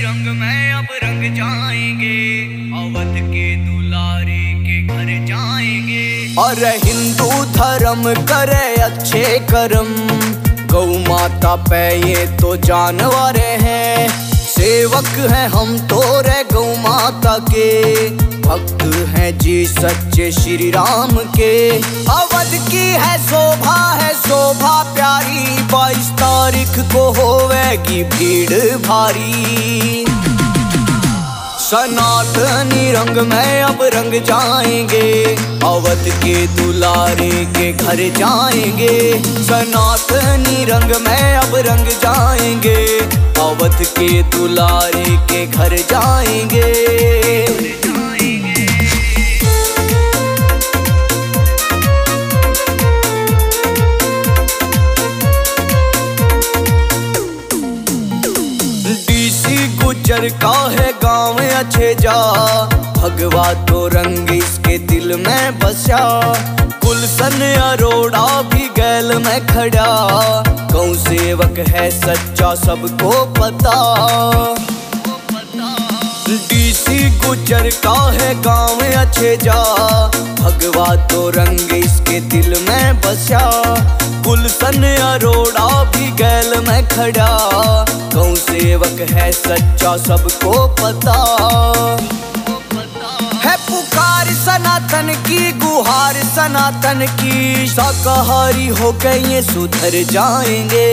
रंग में अब रंग जाएंगे, अवध के दुलारे के घर जाएंगे। और हिंदू धर्म करे अच्छे कर्म, गौ माता पे ये तो जानवर हैं। सेवक हैं हम तो रे गौ माता के, भक्त हैं जी सच्चे श्री राम के। अवध की है शोभा प्यारी, 22 तारीख को होवेगी भीड़ भारी। सनातनी रंग में अब रंग जाएंगे, अवध के दुलारे के घर जाएंगे। सनातनी रंग में अब रंग जाएंगे, अवध के दुलारे के घर जाएंगे। गुजर का है गाँव अच्छे जा, भगवा तो रंग इसके दिल में बसा। गुलशन अरोड़ा भी गैल में खड़ा, गौ सेवक है सच्चा सबको पता। डीसी गुजर का है गाँव अच्छे जा, भगवा तो रंग इसके दिल में बसा। गुलशन अरोड़ा भी गैल में खड़ा, गौ सेवक है सच्चा सबको पता। है पुकार सनातन की, गुहार सनातन की, शाकाहारी हो गए ये सुधर जाएंगे।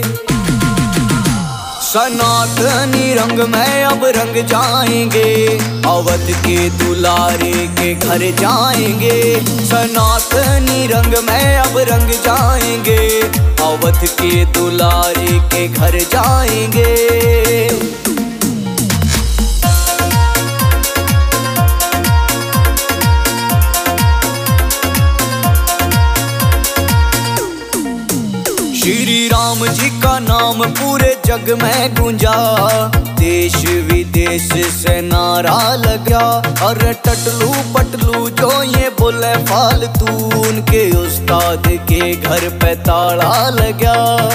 सनातनी रंग में अब रंग जाएंगे, अवध के दुलारे के घर जाएंगे। सनातनी रंग में अब रंग जाएंगे, अवध के दुलारे के घर जाएंगे। श्री राम जी का नाम पूरे जग में गूंजा, देश विदेश से नारा लगा। और टटलू पटलू जो ये बोले फालतू, उनके उस्ताद के घर पे ताला लगा।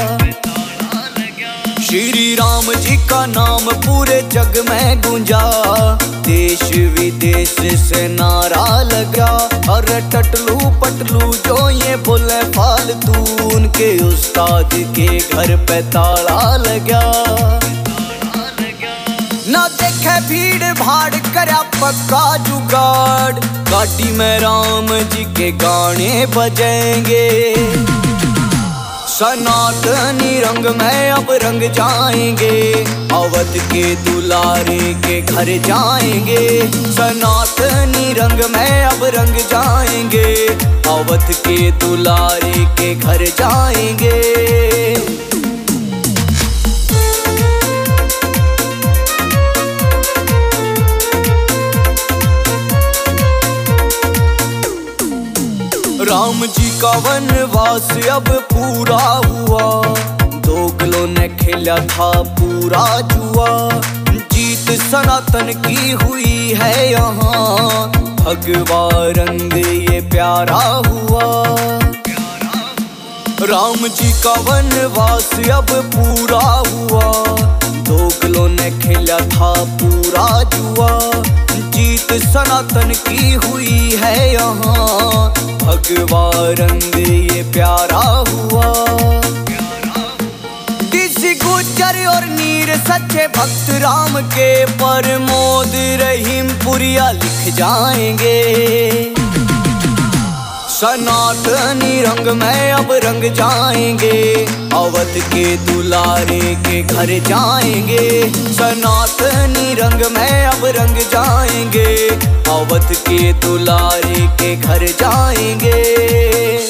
श्री राम जी का नाम पूरे जग में गूंजा, देश विदेश से नारा लगा। और टटलू पटलू जो ये बोले फालतू, उनके उस्ताद के घर पे ताला लगा। ना देखे भीड़ भाड़ करा पक्का जुगाड़, गाड़ी में राम जी के गाने बजेंगे। सनातनी रंग में अब रंग जाएंगे, अवध के दुलारे के घर जाएंगे। सनातनी रंग में अब रंग जाएंगे, अवध के दुलारे के घर जाएंगे। राम जी का वनवास अब पूरा हुआ, दोगलों ने खेला था पूरा जुआ। जीत सनातन की हुई है यहाँ, भगवा रंग ये प्यारा हुआ। राम जी का वनवास अब पूरा हुआ, दोगलों ने खेला था पूरा जुआ। जीत सनातन की हुई है यहाँ, भगवा रंग ये प्यारा हुआ। डीसी गुजर और नीर सच्चे भक्त राम के, प्रमोद रहीम पुरिया लिख जाएंगे। सनातनी रंग में अब रंग जाएंगे, अवध के दुलारे के घर जाएंगे। सनातनी रंग में अब रंग जाएंगे, अवध के दुलारे के घर जाएंगे।